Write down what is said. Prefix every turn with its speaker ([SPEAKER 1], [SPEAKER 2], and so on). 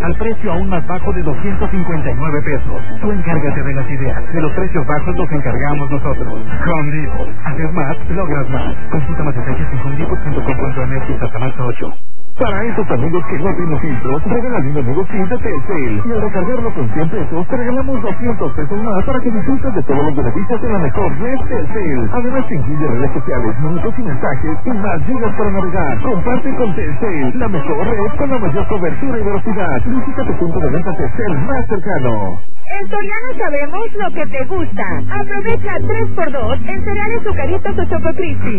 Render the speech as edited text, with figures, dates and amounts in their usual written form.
[SPEAKER 1] al precio aún más bajo de 259 pesos. Tú encárgate de las ideas. De los precios bajos los encargamos nosotros. Home Depot. Haces más, logras más. Consulta más detalles en homedepot.com.mx hasta marzo 8.
[SPEAKER 2] Para esos amigos que no tienen filtros, regalan un nuevo kit de Telcel. Y al recargarlo con 100 pesos, te regalamos 200 pesos más para que disfrutes de todos los beneficios de la mejor red Telcel. Además te incluye redes sociales, minutos y mensajes y más gigas para navegar. Comparte con Telcel, la mejor red con la mayor cobertura y velocidad. Visita tu punto de venta Telcel más cercano.
[SPEAKER 3] En Soriana sabemos lo que te gusta. Aprovecha 3x2 en cereales Zucaritos o Choco Crispy.